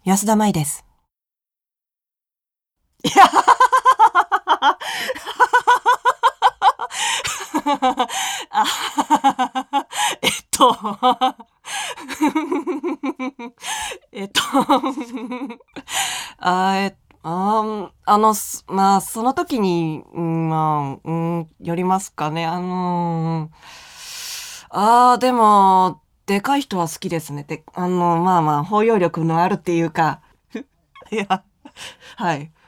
安田舞です。いやあえっとえっとあ、えあん、あの、まあ、その時に、よりますかね。でも、でかい人は好きですね。包容力のあるっていうか、いや、はい。